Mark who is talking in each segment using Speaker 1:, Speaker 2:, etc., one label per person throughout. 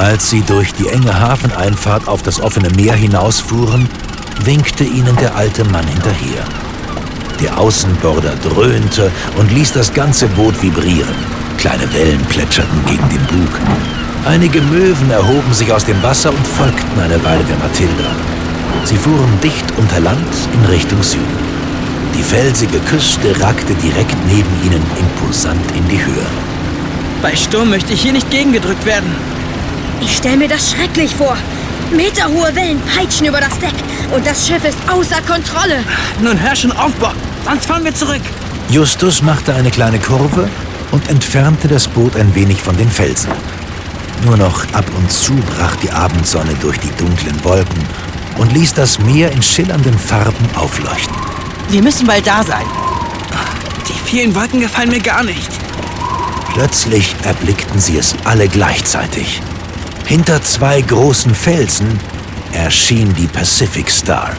Speaker 1: Als sie durch die enge Hafeneinfahrt auf das offene Meer hinausfuhren, winkte ihnen der alte Mann hinterher. Der Außenborder dröhnte und ließ das ganze Boot vibrieren. Kleine Wellen plätscherten gegen den Bug. Einige Möwen erhoben sich aus dem Wasser und folgten eine Weile der Matilda. Sie fuhren dicht unter Land in Richtung Süden. Die felsige Küste ragte direkt neben ihnen imposant in die Höhe.
Speaker 2: Bei Sturm möchte ich hier nicht gegengedrückt werden.
Speaker 3: Ich stelle mir das schrecklich vor. Meterhohe Wellen peitschen über das Deck und das Schiff ist außer Kontrolle.
Speaker 2: Nun hör schon auf, Bob, sonst fahren wir zurück.
Speaker 1: Justus machte eine kleine Kurve und entfernte das Boot ein wenig von den Felsen. Nur noch ab und zu brach die Abendsonne durch die dunklen Wolken und ließ das Meer in schillernden Farben aufleuchten.
Speaker 2: Wir müssen bald da sein. Die vielen Wolken gefallen mir gar nicht.
Speaker 1: Plötzlich erblickten sie es alle gleichzeitig. Hinter zwei großen Felsen erschien die Pacific Star.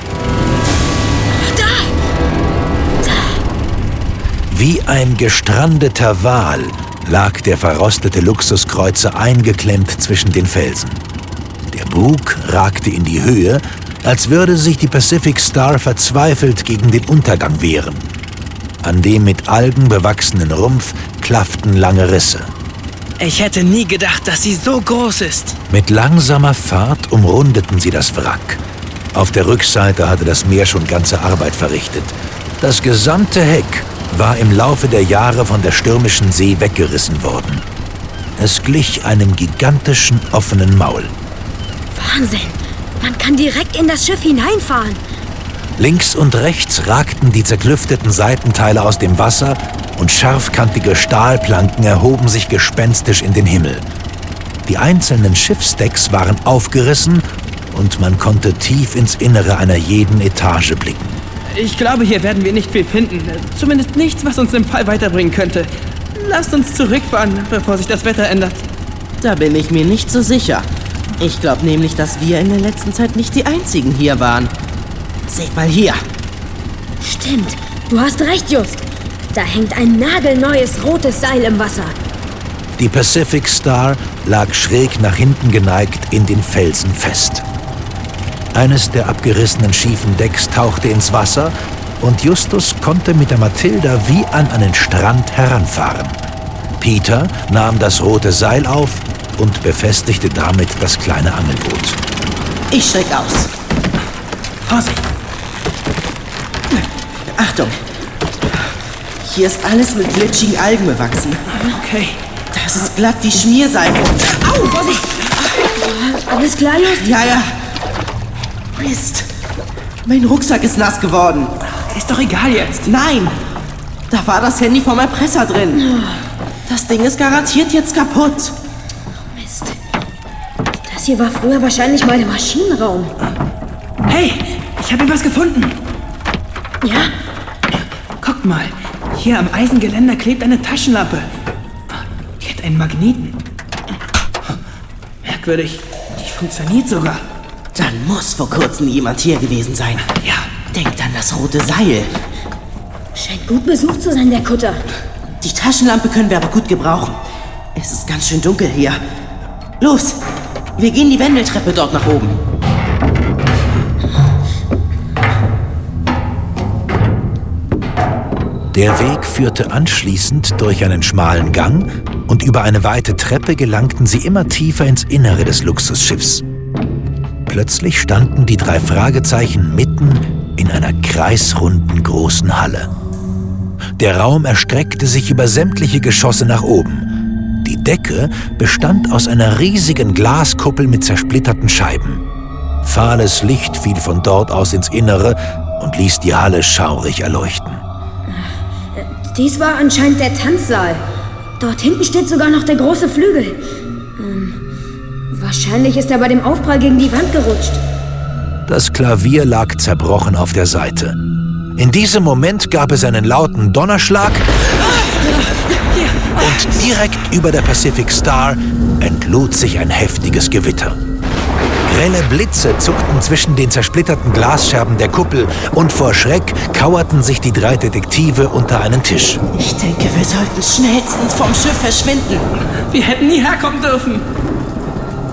Speaker 3: Da!
Speaker 1: Wie ein gestrandeter Wal lag der verrostete Luxuskreuzer eingeklemmt zwischen den Felsen. Der Bug ragte in die Höhe, als würde sich die Pacific Star verzweifelt gegen den Untergang wehren. An dem mit Algen bewachsenen Rumpf klafften lange Risse.
Speaker 2: Ich hätte nie gedacht, dass sie so groß ist.
Speaker 1: Mit langsamer Fahrt umrundeten sie das Wrack. Auf der Rückseite hatte das Meer schon ganze Arbeit verrichtet. Das gesamte Heck war im Laufe der Jahre von der stürmischen See weggerissen worden. Es glich einem gigantischen offenen Maul.
Speaker 3: Wahnsinn! Man kann direkt in das Schiff hineinfahren.
Speaker 1: Links und rechts ragten die zerklüfteten Seitenteile aus dem Wasser und scharfkantige Stahlplanken erhoben sich gespenstisch in den Himmel. Die einzelnen Schiffsdecks waren aufgerissen und man konnte tief ins Innere einer jeden Etage blicken.
Speaker 2: Ich glaube, hier werden wir nicht viel finden. Zumindest nichts, was uns im Fall weiterbringen könnte. Lasst uns zurückfahren, bevor sich das Wetter ändert.
Speaker 4: Da bin ich mir nicht so sicher. Ich glaube nämlich, dass wir in der letzten Zeit nicht die Einzigen hier waren. Seht mal hier.
Speaker 3: Stimmt, du hast recht, Just. Da hängt ein nagelneues rotes Seil im Wasser.
Speaker 1: Die Pacific Star lag schräg nach hinten geneigt in den Felsen fest. Eines der abgerissenen schiefen Decks tauchte ins Wasser und Justus konnte mit der Matilda wie an einen Strand heranfahren. Peter nahm das rote Seil auf und befestigte damit das kleine Angelboot.
Speaker 4: Ich steig aus.
Speaker 2: Vorsicht!
Speaker 4: Achtung! Hier ist alles mit glitschigen Algen bewachsen.
Speaker 2: Okay.
Speaker 4: Das ist glatt wie Schmierseife. Au! Vorsicht!
Speaker 3: Alles klar, Just?
Speaker 4: Ja. Mist. Mein Rucksack ist nass geworden.
Speaker 2: Ist doch egal jetzt.
Speaker 4: Nein! Da war das Handy vom Erpresser drin. Das Ding ist garantiert jetzt kaputt.
Speaker 3: Mist. Das hier war früher wahrscheinlich mal der Maschinenraum.
Speaker 2: Hey, ich habe hier was gefunden.
Speaker 3: Ja?
Speaker 2: Guckt mal, hier am Eisengeländer klebt eine Taschenlampe. Die hat einen Magneten. Merkwürdig, die funktioniert sogar.
Speaker 4: Dann muss vor kurzem jemand hier gewesen sein.
Speaker 2: Ja.
Speaker 4: Denkt an das rote Seil.
Speaker 3: Scheint gut besucht zu sein, der Kutter.
Speaker 4: Die Taschenlampe können wir aber gut gebrauchen. Es ist ganz schön dunkel hier. Los, wir gehen die Wendeltreppe dort nach oben.
Speaker 1: Der Weg führte anschließend durch einen schmalen Gang und über eine weite Treppe gelangten sie immer tiefer ins Innere des Luxusschiffs. Plötzlich standen die drei Fragezeichen mitten in einer kreisrunden großen Halle. Der Raum erstreckte sich über sämtliche Geschosse nach oben. Die Decke bestand aus einer riesigen Glaskuppel mit zersplitterten Scheiben. Fahles Licht fiel von dort aus ins Innere und ließ die Halle schaurig erleuchten.
Speaker 3: Dies war anscheinend der Tanzsaal. Dort hinten steht sogar noch der große Flügel. Wahrscheinlich ist er bei dem Aufprall gegen die Wand gerutscht.
Speaker 1: Das Klavier lag zerbrochen auf der Seite. In diesem Moment gab es einen lauten Donnerschlag und direkt über der Pacific Star entlud sich ein heftiges Gewitter. Grelle Blitze zuckten zwischen den zersplitterten Glasscherben der Kuppel und vor Schreck kauerten sich die drei Detektive unter einen Tisch.
Speaker 4: Ich denke, wir sollten schnellstens vom Schiff verschwinden.
Speaker 2: Wir hätten nie herkommen dürfen.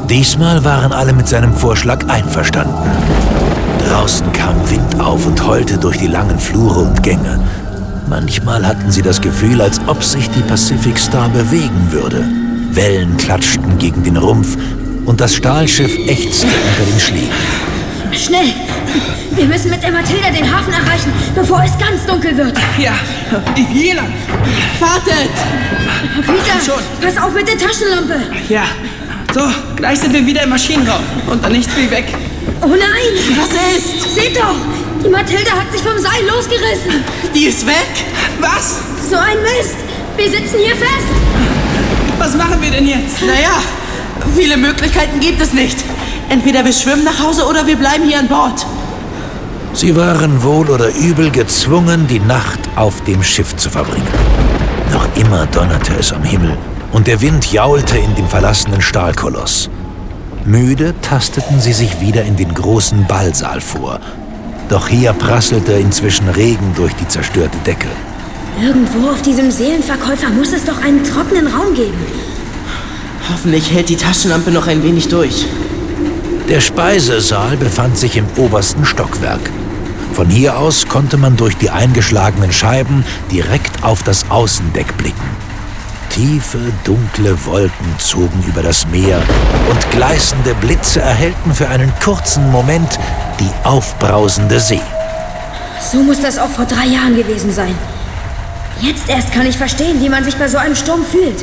Speaker 1: Diesmal waren alle mit seinem Vorschlag einverstanden. Draußen kam Wind auf und heulte durch die langen Flure und Gänge. Manchmal hatten sie das Gefühl, als ob sich die Pacific Star bewegen würde. Wellen klatschten gegen den Rumpf und das Stahlschiff ächzte unter den Schlägen.
Speaker 3: Schnell! Wir müssen mit der Matilda den Hafen erreichen, bevor es ganz dunkel wird.
Speaker 2: Ja, hier lang.
Speaker 4: Wartet!
Speaker 3: Peter,
Speaker 2: schon.
Speaker 3: pass auf mit der Taschenlampe.
Speaker 2: Ja, so, gleich sind wir wieder im Maschinenraum. Und dann nichts wie weg.
Speaker 3: Oh nein!
Speaker 4: Was ist?
Speaker 3: Seht doch! Die Matilda hat sich vom Seil losgerissen.
Speaker 4: Die ist weg?
Speaker 2: Was?
Speaker 3: So ein Mist! Wir sitzen hier fest.
Speaker 2: Was machen wir denn jetzt?
Speaker 4: Naja, viele Möglichkeiten gibt es nicht. Entweder wir schwimmen nach Hause oder wir bleiben hier an Bord.
Speaker 1: Sie waren wohl oder übel gezwungen, die Nacht auf dem Schiff zu verbringen. Noch immer donnerte es am Himmel und der Wind jaulte in dem verlassenen Stahlkoloss. Müde tasteten sie sich wieder in den großen Ballsaal vor. Doch hier prasselte inzwischen Regen durch die zerstörte Decke.
Speaker 3: Irgendwo auf diesem Seelenverkäufer muss es doch einen trockenen Raum geben.
Speaker 4: Hoffentlich hält die Taschenlampe noch ein wenig durch.
Speaker 1: Der Speisesaal befand sich im obersten Stockwerk. Von hier aus konnte man durch die eingeschlagenen Scheiben direkt auf das Außendeck blicken. Tiefe, dunkle Wolken zogen über das Meer und gleißende Blitze erhellten für einen kurzen Moment die aufbrausende See.
Speaker 3: So muss das auch vor 3 Jahren gewesen sein. Jetzt erst kann ich verstehen, wie man sich bei so einem Sturm fühlt.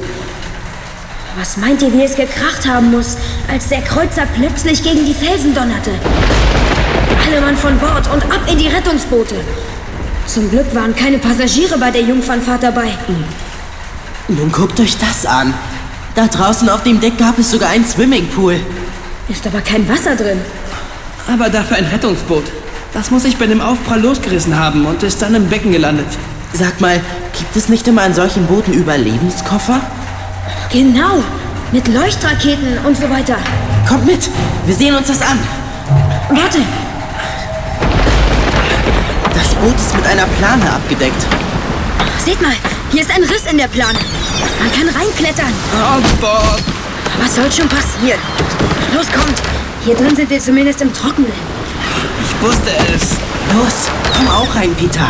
Speaker 3: Was meint ihr, wie es gekracht haben muss, als der Kreuzer plötzlich gegen die Felsen donnerte? Alle Mann von Bord und ab in die Rettungsboote. Zum Glück waren keine Passagiere bei der Jungfernfahrt dabei.
Speaker 4: Nun guckt euch das an. Da draußen auf dem Deck gab es sogar einen Swimmingpool.
Speaker 3: Ist aber kein Wasser drin.
Speaker 2: Aber dafür ein Rettungsboot. Das muss sich bei dem Aufprall losgerissen haben und ist dann im Becken gelandet.
Speaker 4: Sag mal, gibt es nicht immer an solchen Booten Überlebenskoffer?
Speaker 3: Genau, mit Leuchtraketen und so weiter.
Speaker 4: Kommt mit, wir sehen uns das an.
Speaker 3: Warte,
Speaker 4: Das Boot ist mit einer Plane abgedeckt.
Speaker 3: seht mal, hier ist ein Riss in der Plane. Man kann reinklettern.
Speaker 2: Oh, Bob.
Speaker 3: Was soll schon passieren? Los, kommt. Hier drin sind wir zumindest im Trockenen.
Speaker 2: Ich wusste es.
Speaker 4: Los, komm auch rein, Peter.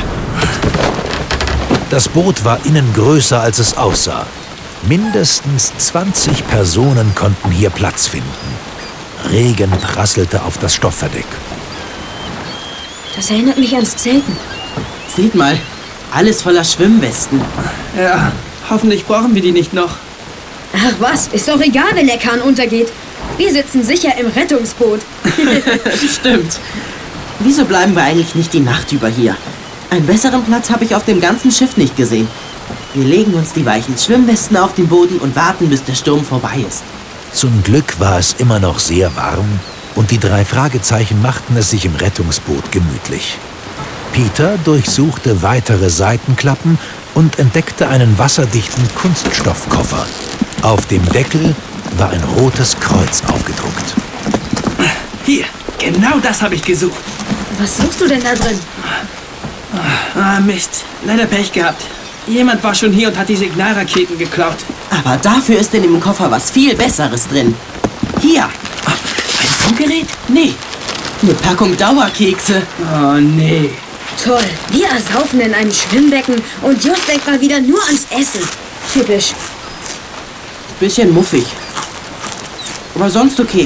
Speaker 1: Das Boot war innen größer, als es aussah. Mindestens 20 Personen konnten hier Platz finden. Regen prasselte auf das Stoffverdeck.
Speaker 3: Das erinnert mich ans Zelten.
Speaker 4: Seht mal, alles voller Schwimmwesten.
Speaker 2: Ja, hoffentlich brauchen wir die nicht noch.
Speaker 3: Ach was, ist doch egal, wenn der Kahn untergeht. Wir sitzen sicher im Rettungsboot.
Speaker 4: Stimmt. Wieso bleiben wir eigentlich nicht die Nacht über hier? Einen besseren Platz habe ich auf dem ganzen Schiff nicht gesehen. Wir legen uns die weichen Schwimmwesten auf den Boden und warten, bis der Sturm vorbei ist.
Speaker 1: Zum Glück war es immer noch sehr warm und die 3 Fragezeichen machten es sich im Rettungsboot gemütlich. Peter durchsuchte weitere Seitenklappen und entdeckte einen wasserdichten Kunststoffkoffer. Auf dem Deckel war ein rotes Kreuz aufgedruckt.
Speaker 2: Hier, genau das habe ich gesucht.
Speaker 3: Was suchst du denn da drin?
Speaker 2: Ah, Mist. Leider Pech gehabt. Jemand war schon hier und hat die Signalraketen geklaut.
Speaker 4: Aber dafür ist in dem Koffer was viel Besseres drin. Hier. Ein Funkgerät? Nee. Eine Packung Dauerkekse.
Speaker 2: Oh, nee.
Speaker 3: Toll, wir ersaufen in einem Schwimmbecken und Just denkt mal wieder nur ans Essen. Typisch.
Speaker 4: Bisschen muffig. Aber sonst okay.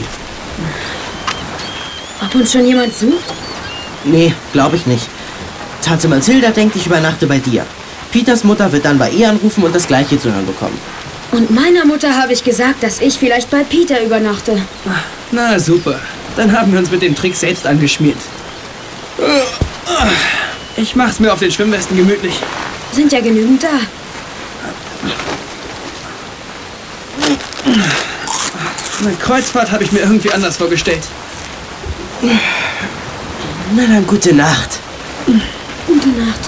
Speaker 3: Ob uns schon jemand sucht?
Speaker 4: Nee, glaube ich nicht. Tante Mathilda denkt, ich übernachte bei dir. Peters Mutter wird dann bei ihr anrufen und das Gleiche zu hören bekommen.
Speaker 3: Und meiner Mutter habe ich gesagt, dass ich vielleicht bei Peter übernachte.
Speaker 2: Na, super. Dann haben wir uns mit dem Trick selbst angeschmiert. Ich mach's mir auf den Schwimmwesten gemütlich.
Speaker 3: Sind ja genügend da.
Speaker 2: Eine Kreuzfahrt habe ich mir irgendwie anders vorgestellt.
Speaker 4: Na dann, gute Nacht.
Speaker 3: Gute Nacht.